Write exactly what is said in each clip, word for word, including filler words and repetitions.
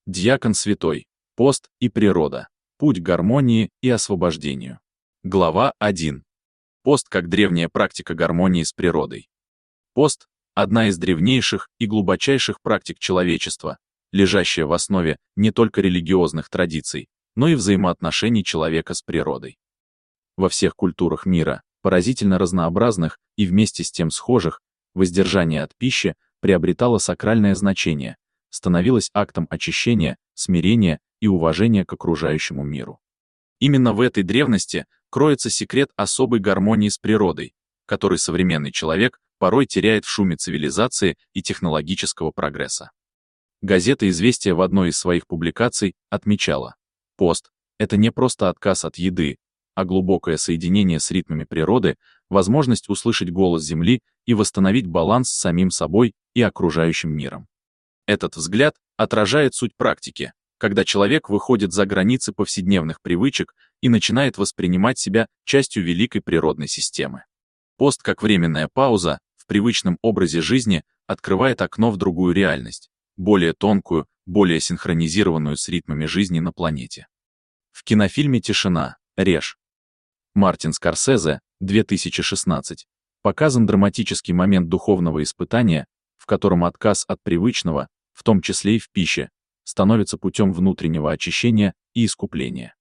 Дьякон святой. Пост и природа. Путь к гармонии и освобождению. Глава один. Пост как древняя практика гармонии с природой. Пост – одна из древнейших и глубочайших практик человечества, лежащая в основе не только религиозных традиций, но и взаимоотношений человека с природой. Во всех культурах мира, поразительно разнообразных и вместе с тем схожих, воздержание от пищи приобретало сакральное значение, становилось актом очищения, смирения и уважения к окружающему миру. Именно в этой древности кроется секрет особой гармонии с природой, который современный человек порой теряет в шуме цивилизации и технологического прогресса. Газета «Известия» в одной из своих публикаций отмечала: пост – это не просто отказ от еды, а глубокое соединение с ритмами природы, возможность услышать голос Земли и восстановить баланс с самим собой и окружающим миром. Этот взгляд отражает суть практики, когда человек выходит за границы повседневных привычек и начинает воспринимать себя частью великой природной системы. Пост, как временная пауза в привычном образе жизни, открывает окно в другую реальность, более тонкую, более синхронизированную с ритмами жизни на планете. В кинофильме «Тишина. Режь» Мартин Скорсезе, две тысячи шестнадцать, показан драматический момент духовного испытания, в котором отказ от привычного, в том числе и в пище, становится путем внутреннего очищения и искупления.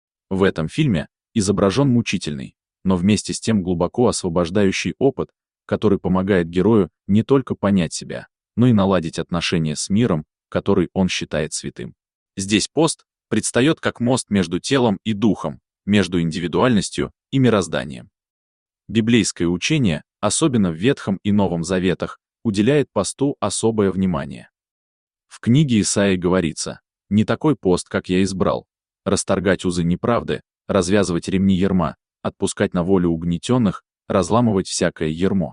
В этом фильме изображен мучительный, но вместе с тем глубоко освобождающий опыт, который помогает герою не только понять себя, но и наладить отношения с миром, который он считает святым. Здесь пост предстает как мост между телом и духом, между индивидуальностью и мирозданием. Библейское учение, особенно в Ветхом и Новом Заветах, уделяет посту особое внимание. В книге Исаии говорится: «Не такой пост, как я избрал, расторгать узы неправды, развязывать ремни ярма, отпускать на волю угнетенных, разламывать всякое ярмо».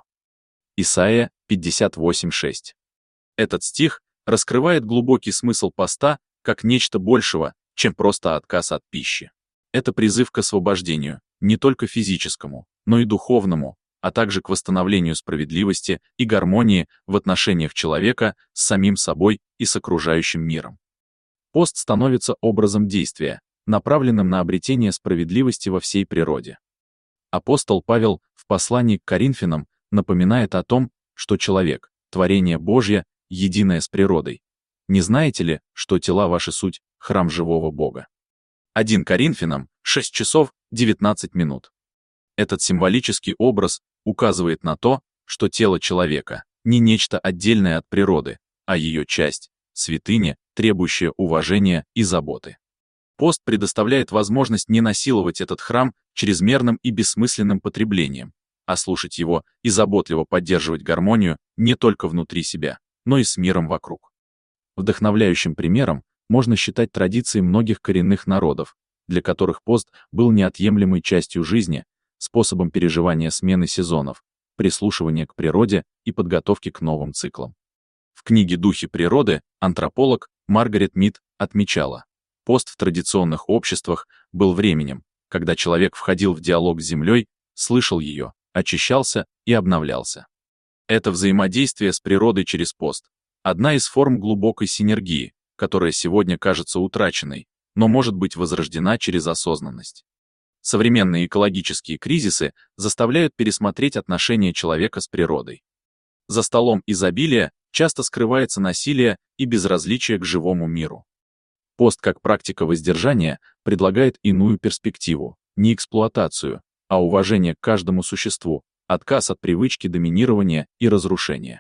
Исайя пятьдесят восемь шесть. Этот стих раскрывает глубокий смысл поста как нечто большего, чем просто отказ от пищи. Это призыв к освобождению, не только физическому, но и духовному, а также к восстановлению справедливости и гармонии в отношениях человека с самим собой и с окружающим миром. Пост становится образом действия, направленным на обретение справедливости во всей природе. Апостол Павел в послании к Коринфянам напоминает о том, что человек — творение Божье, единое с природой. Не знаете ли, что тела ваши суть — храм живого Бога? первое Коринфянам шесть часов девятнадцать минут. Этот символический образ указывает на то, что тело человека не нечто отдельное от природы, а ее часть, святыня, требующая уважения и заботы. Пост предоставляет возможность не насиловать этот храм чрезмерным и бессмысленным потреблением, а слушать его и заботливо поддерживать гармонию не только внутри себя, но и с миром вокруг. Вдохновляющим примером можно считать традиции многих коренных народов, для которых пост был неотъемлемой частью жизни, способом переживания смены сезонов, прислушивания к природе и подготовки к новым циклам. В книге «Духи природы» антрополог Маргарет Мид отмечала: пост в традиционных обществах был временем, когда человек входил в диалог с землей, слышал ее, очищался и обновлялся. Это взаимодействие с природой через пост – одна из форм глубокой синергии, которая сегодня кажется утраченной, но может быть возрождена через осознанность. Современные экологические кризисы заставляют пересмотреть отношения человека с природой. За столом изобилия часто скрывается насилие и безразличие к живому миру. Пост как практика воздержания предлагает иную перспективу, не эксплуатацию, а уважение к каждому существу, отказ от привычки доминирования и разрушения.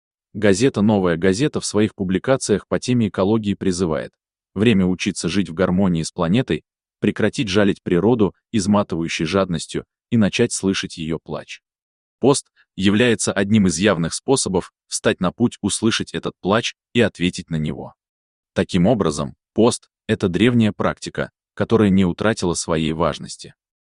Газета «Новая газета» в своих публикациях по теме экологии призывает: время учиться жить в гармонии с планетой, прекратить жалить природу изматывающей жадностью и начать слышать ее плач. Пост является одним из явных способов встать на путь услышать этот плач и ответить на него. Таким образом, пост — это древняя практика, которая не утратила своей важности.